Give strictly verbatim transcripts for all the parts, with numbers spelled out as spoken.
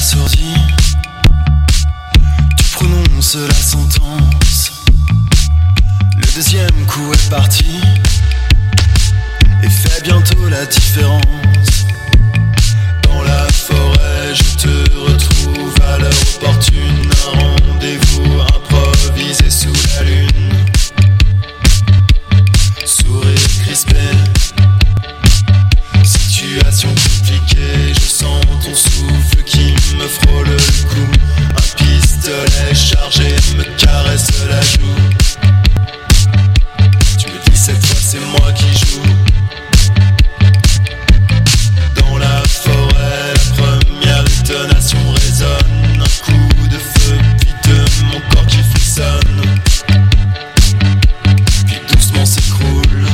assourdi, tu prononces la sentence. Le deuxième coup est parti et fait bientôt la différence. Dans la forêt, je te retrouve à l'heure opportune. Un rendez-vous improvisé sous la lune. Sourire crispé, situation compliquée. Je sens ton souffle qui me frôle le cou. Un pistolet chargé me caresse la joue. Tu me dis cette fois c'est moi qui joue. Dans la forêt, la première détonation résonne. Un coup de feu, puis de mon corps qui frissonne. Puis doucement s'écroule.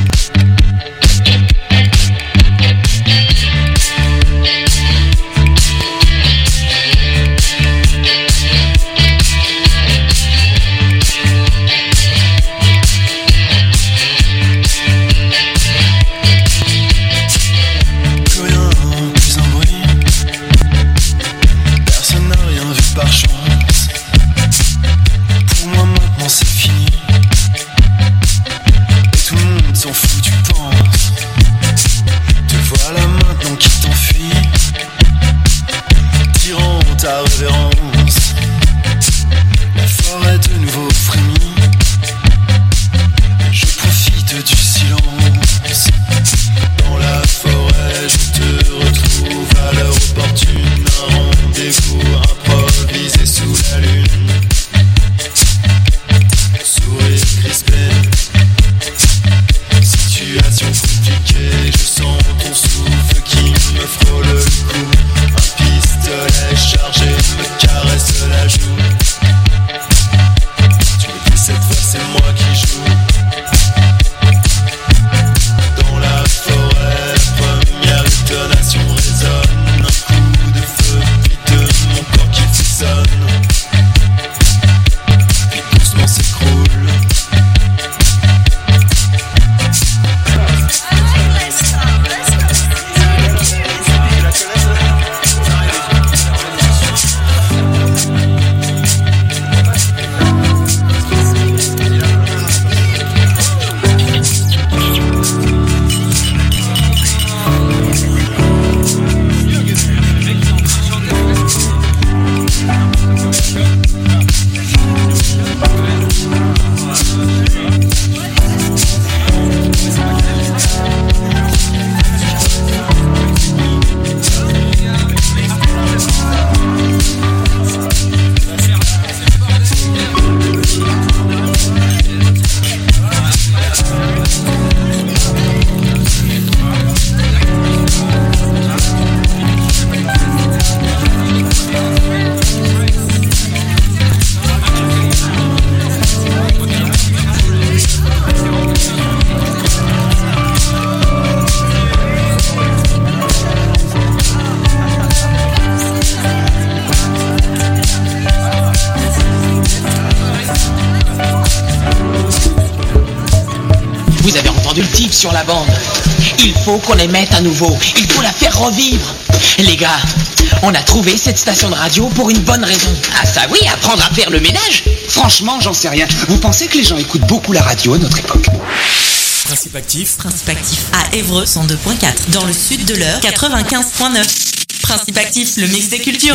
Sur la bande. Il faut qu'on les mette à nouveau. Il faut la faire revivre. Les gars, on a trouvé cette station de radio pour une bonne raison. Ah ça oui, apprendre à faire le ménage. Franchement, j'en sais rien. Vous pensez que les gens écoutent beaucoup la radio à notre époque? Principe actif. Principe actif à Évreux cent deux point quatre. Dans le sud de l'Eure quatre-vingt-quinze point neuf. Principe actif, le mix des cultures.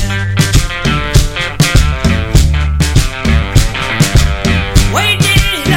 Wait,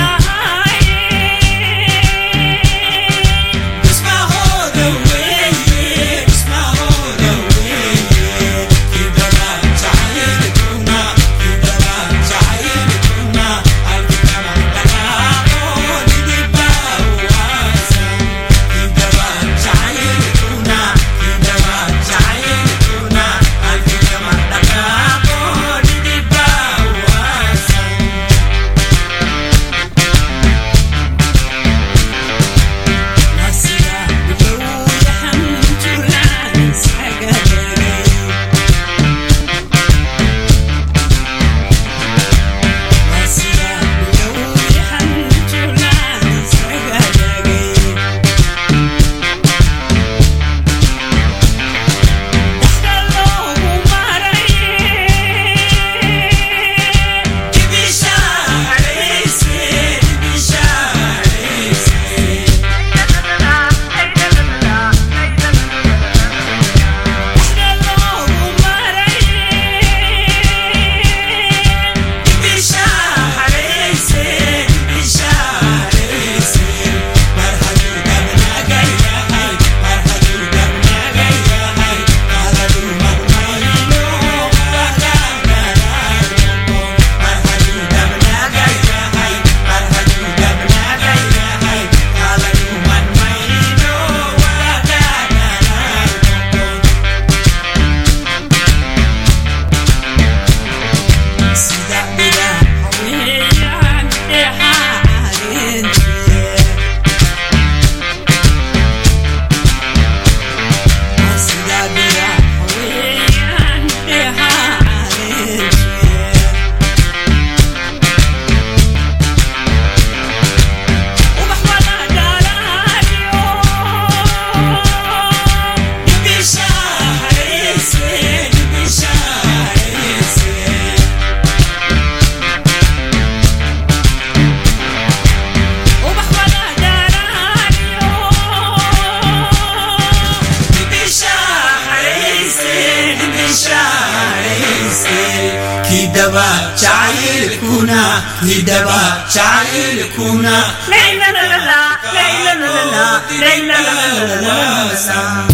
Kidaba Chai Kuna, Kidaba Chai Kuna, Layla la la la, Layla la la la, Layla la la la la la.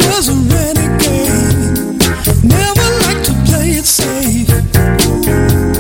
Never liked to play it safe.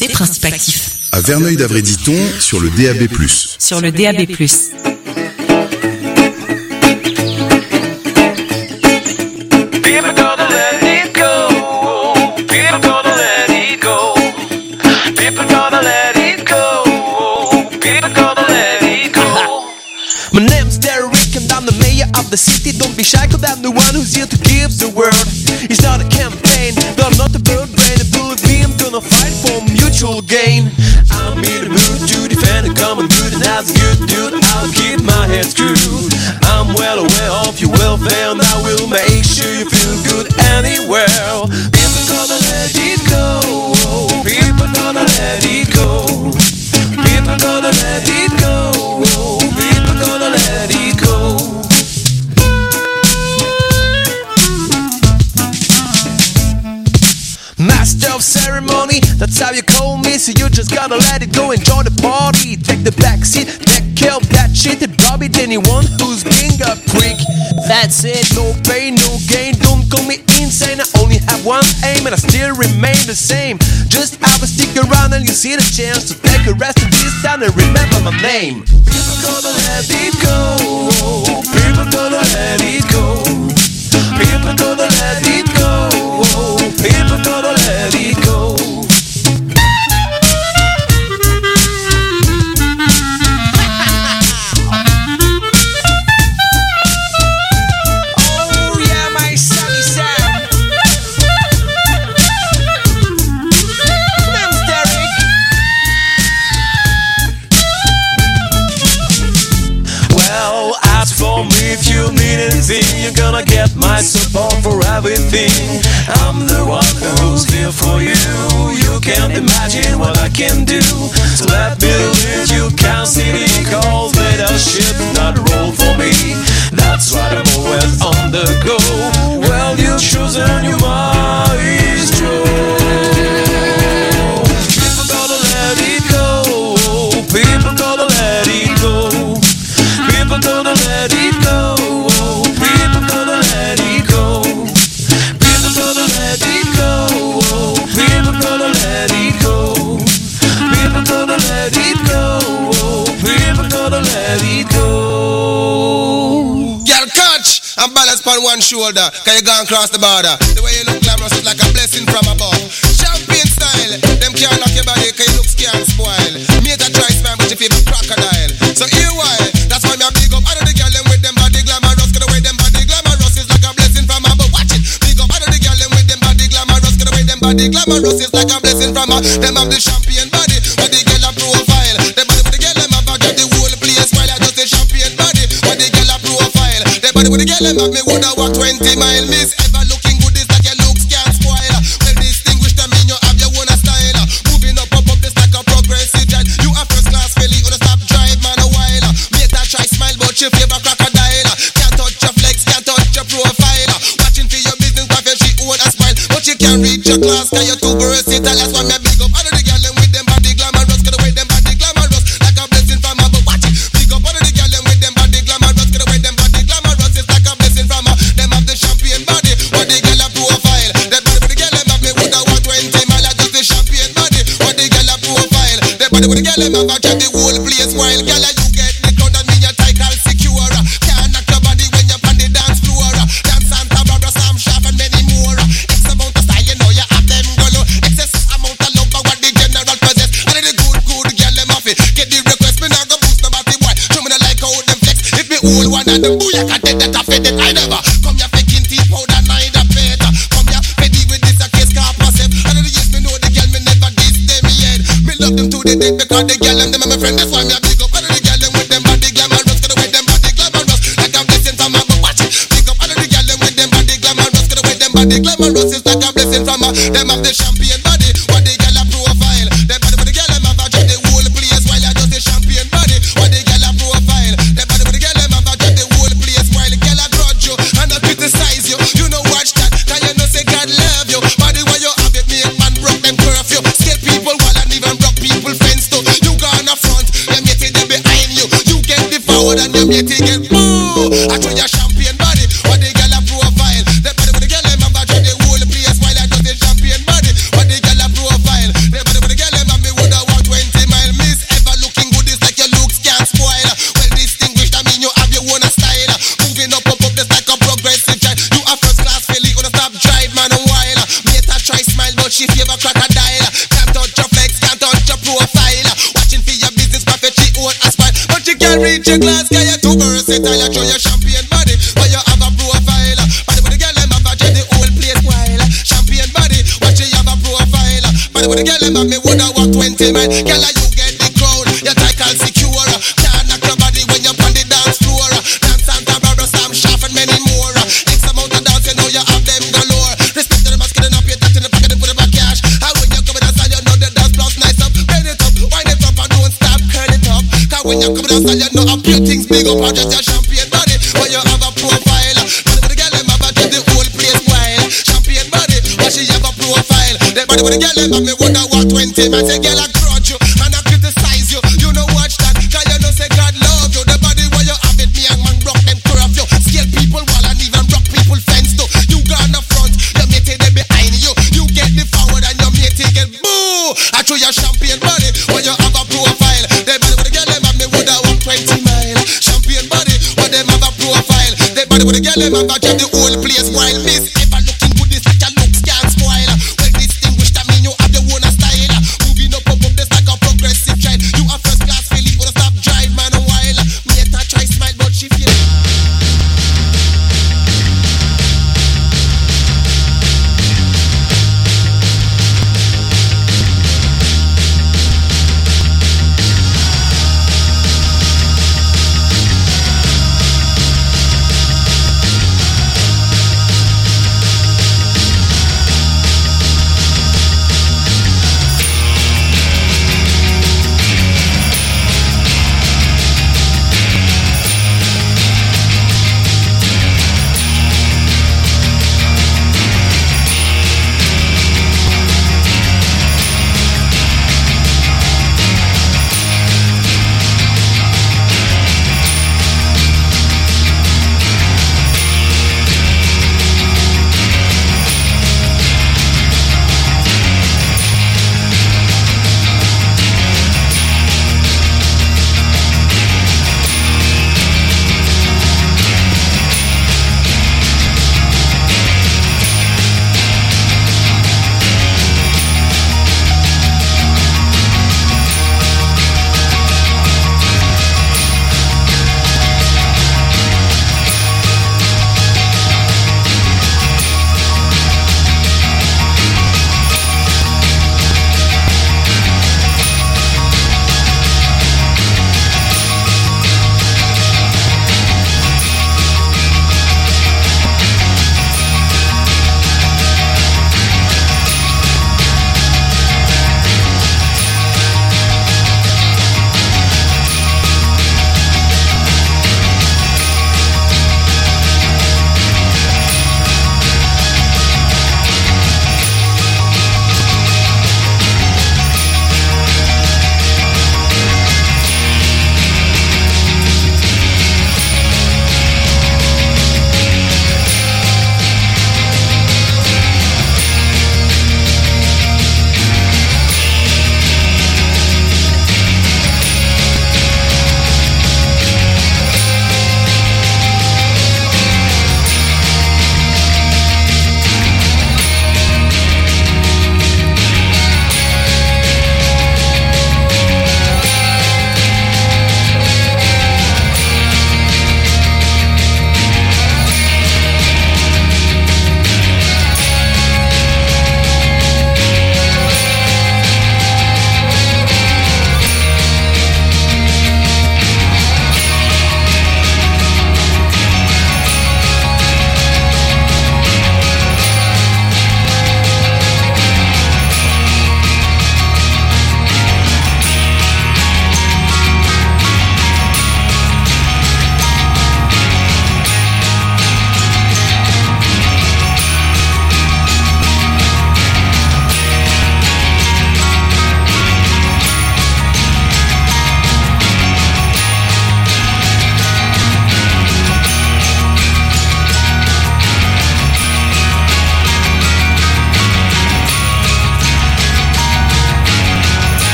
écoutez Principe Actif. À Verneuil-d'Avray-Diton, sur le D A B plus. Sur le D A B plus. People gonna let it go. People gonna let it go. People gonna let it go. People gonna let it go. My name's Derek and I'm the mayor of the city. Don't be shy, cause I'm the one who's here to give the word. It's not a campaign, no, I'm not a bird brain. I believe me, I'm gonna fight for mutual gain. I'm in the mood to defend the common good, and as a good dude, I'll keep my head screwed. I'm well aware of your welfare, and I will make sure you feel good anywhere. People gonna let it go. People gonna let it go. People gonna let it go. People gonna let it go. Master of ceremony, that's how you call me. So you just gotta let it go, enjoy the party. Take the backseat, take care of that shit and drop it anyone who's being a prick. That's it, no pain, no gain. Don't call me insane, I only have one aim and I still remain the same. Just have a stick around and you see the chance to take a rest in this town and remember my name. People gonna let it go. People gonna let it go. People gonna let it go. People gonna let it go. Oh yeah, my sunny sound. Name's Derek. Well, ask for me if you need anything. You're gonna get my support for everything. I'm the one who's here for you. You can't imagine what I can do. So let me lead you, can't see the cold leadership, not roll for me. That's why I'm always on the go. Well, you've chosen your maestro. People gonna let it go. People gonna let it go. People gonna let it go. People gonna let it go. People gonna let it go. People gonna let it go. People gonna let it go. People gonna let it go. Girl, catch and balance on one shoulder. Can you go and cross the border? The way you look glamorous is like a blessing from above. Champion style, them can't lock your body cause you look scared and spoil. Me a try spam but you feel a crocodile. So here why, that's why me a big up out of the girl them with them body glamorous. Cause the way them body glamorous is like a blessing from above. Watch it, big up out of the girl them with them body glamorous. Cause the way them body glamorous is like a blessing from above. Them have the champion body, but the girl a profile. The body with the girl them have a drive the whole place while I just a champion body, but the girl a profile. The body with the girl them have me woulda walk twenty mile. Miss ever looking good is like your looks can't spoil. Well distinguished I mean you have your own style. Moving up up up this like a progressive jet. You a first class filly on a stop drive man a while. Mate a try smile but you favor crocodile. Can't touch your flex, can't touch your profile. Watching for your business wife and she own a smile, but you can't reach your class cause you're too versatile. That's why me a big up out of the girl them with them body glamorous. Cause the way them body glamorous like a blessing from above. Watch it, big up out of the girl them with them body glamorous. Cause the way them body glamorous is like a blessing from above. Them have the champion body, what the girl a profile. That body with the girl them have me woulda walk twenty mile. I just the champion body, what the girl a profile. That body with the girl them have a drive the whole place while. Girl you get the crowd and me your title secure. Can't knock your body when you're on the dance floor. Dance Santa Barbara, Sam Sharp and many more. X amount of style you know you have them golo. Excess amount of love for what the general possess. And the good good girl them off it. Get the request me now go boost nobody boy. Show me the like how them flex. If me hold one and the booyah can take that off it. I never come here faking teeth powder neither better. Come here ready with this a case car passive. And the yes me know the girl me never diss them yet. Me love them to the death because the girl them them my friend. That's why me a big up. And the girl them with them body glamorous. Cause the way them body glamorous like a blessing from above. Watch it, big up. And the girl them with them body glamorous. Cause the way them body glamorous is like a blessing from above. Them have the champion body, what the girl a profile. Them body with the girl them have a drive the whole place while I just the champion body, what the girl a profile. Them body with the girl them have a drive the whole place while the girl a grudge you and a criticize you. You know watch that, cause you know say God love you. Body where you have it make man broke them curfew. Scare people while and even broke people fence too. You gonna front, them yet they behind you. You get the forward and them yet get boo. I show your champion body, what the girl a profile. Them body with the girl them have a drive the whole place while I just the champion body, what body with a girl them have me woulda walk twenty mile. Girl, you get the crown, your title secure. Can't knock your body when you're on the dance floor. Dance Santa Barbara, Sam Shaft and many more. X amount of dance, you know you have them galore. Respect to the masculine up, you that in the pocket and put it back cash. And when you come in outside, you know the dance plus nice up. Bend it up, wind it up and don't stop, curl it up. Cause when you come in outside, you know a few things big up and just your champagne body. When you have a profile, body with the girl them have a do the whole place wild. Champagne body, when she have a profile. The body with the girl them have me wonder what twenty man say girl I grudge you and I criticize you. You know watch that, cause you know say God love you. The body where you have it, me and man rock them curve you. Scale people wall and even rock people fence too. You gone up front, your mate they behind you. You get the forward and your mate get boo. I throw your champagne body when you have a profile. The body with the girl them have me woulda walk twenty mile. Champagne body when them have a profile. The body with the girl them have a keep the whole place wild. Miss ever looking good, this like your looks can't spoil. Well distinguished, I mean you have your own style. Moving up up up this like a progressive child. You a first class filly, wanna stop drive man a while. Me a try smile but she feel.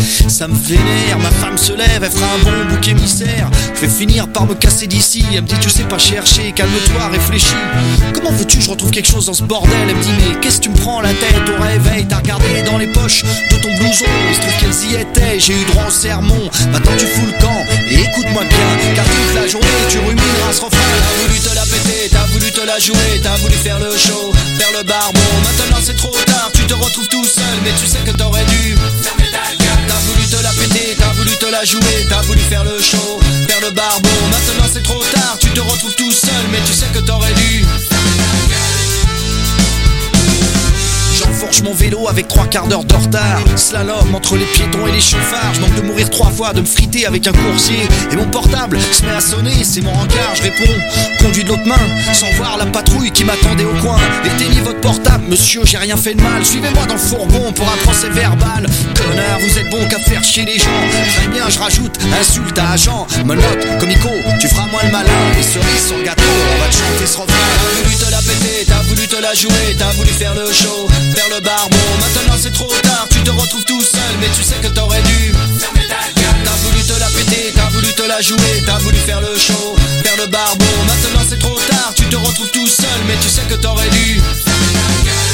Ça me vénère, ma femme se lève, elle fera un bon bouc émissaire. Je vais finir par me casser d'ici. Elle me dit tu sais pas chercher, calme-toi, réfléchis. Comment veux-tu je retrouve quelque chose dans ce bordel? Elle me dit mais qu'est-ce que tu me prends la tête au réveil? T'as regardé dans les poches de ton blouson, il se trouve qu'elles y étaient. J'ai eu droit au sermon, maintenant tu fous le camp. Et écoute-moi bien, car toute la journée tu rumineras ce refrain. T'as voulu te la péter, t'as voulu te la jouer, t'as voulu faire le show, faire le barbon. Maintenant c'est trop tard, tu te retrouves tout seul, mais tu sais que t'aurais dû fermer ta gueule. T'as voulu te la péter, t'as voulu te la jouer, t'as voulu faire le show, faire le barbon. Maintenant c'est trop tard, tu te retrouves tout seul, mais tu sais que t'aurais dû fermer ta gueule. J'enfourche mon vélo avec trois quarts d'heure de retard. Slalom entre les piétons et les chauffards. Je manque de mourir trois fois, de me friter avec un coursier. Et mon portable se met à sonner, c'est mon rencard, je réponds. Conduis de l'autre main, sans voir la patrouille qui m'attendait au coin. Éteignez votre portable, monsieur, j'ai rien fait de mal. Suivez-moi dans le fourgon pour un procès verbal. Connard, vous êtes bon qu'à faire chier les gens. Très bien, je rajoute, insulte à agent. Menotte, comico, tu feras moins le malin. Les cerises sur le gâteau, on va te chanter ce refrain. T'as voulu te la péter, t'as voulu te la jouer, t'as voulu faire le show, faire le barbon. Maintenant c'est trop tard, tu te retrouves tout seul, mais tu sais que t'aurais dû fermer ta gueule. T'as voulu te la péter, t'as voulu te la jouer, t'as voulu faire le show, faire le barbon. Maintenant c'est trop tard, tu te retrouves tout seul, mais tu sais que t'aurais dû fermer ta gueule.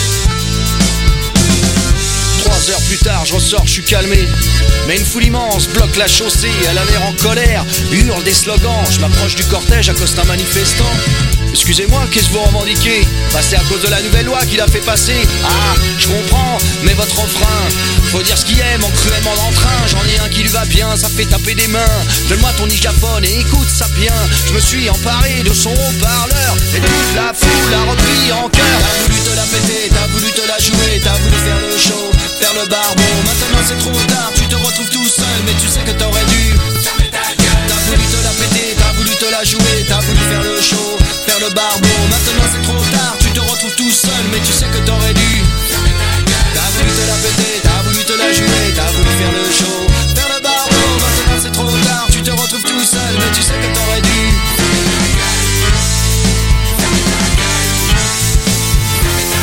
Trois heures plus tard, je ressors, je suis calmé. Mais une foule immense bloque la chaussée, elle a l'air en colère, hurle des slogans. Je m'approche du cortège, accoste un manifestant. Excusez-moi, qu'est-ce que vous revendiquez? Bah c'est à cause de la nouvelle loi qu'il a fait passer. Ah, je comprends, mais votre refrain, faut dire ce qu'il aime en cruellement d'entrain. J'en ai un qui lui va bien, ça fait taper des mains. Donne-moi ton digaphone et écoute ça bien. Je me suis emparé de son haut-parleur et toute la foule a repris en cœur. T'as voulu te la péter, t'as voulu te la jouer, t'as voulu faire le show, faire le barbon. Maintenant c'est trop tard, tu te retrouves tout seul, mais tu sais que t'aurais dû fermer ta gueule. T'as voulu te la péter, t'as voulu te la jouer, t'as voulu faire le show, faire le barbon. Maintenant c'est trop tard, tu te retrouves tout seul, mais tu sais que t'aurais dû fermer ta gueule. T'as voulu te la péter, t'as voulu te la jouer, t'as voulu faire le show, faire le barbon. Maintenant c'est trop tard, tu te retrouves tout seul, mais tu sais que t'aurais dû fermer ta gueule. Fermer ta gueule. Fermer ta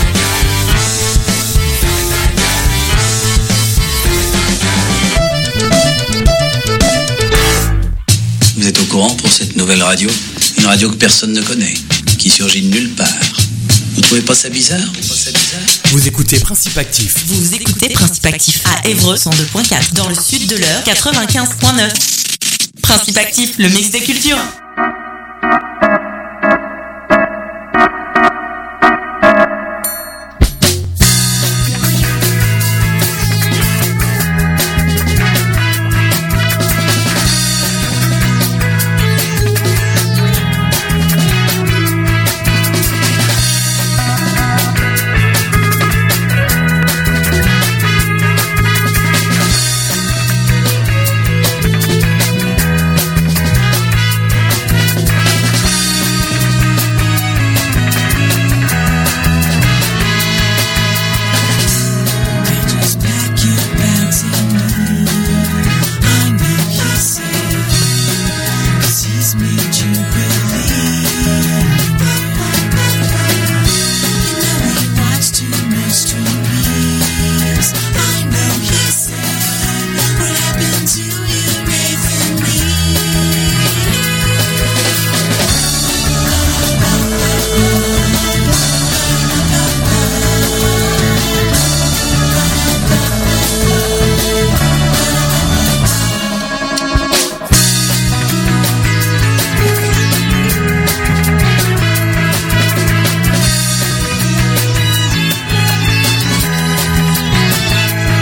gueule. Vous êtes au courant pour cette nouvelle radio? Une radio que personne ne connaît, qui surgit de nulle part. Vous trouvez pas ça bizarre? Vous écoutez Principe Actif. Vous écoutez Principe Actif à Évreux cent deux point quatre, dans le sud de l'Eure quatre-vingt-quinze point neuf. Principe Actif, le mix des cultures.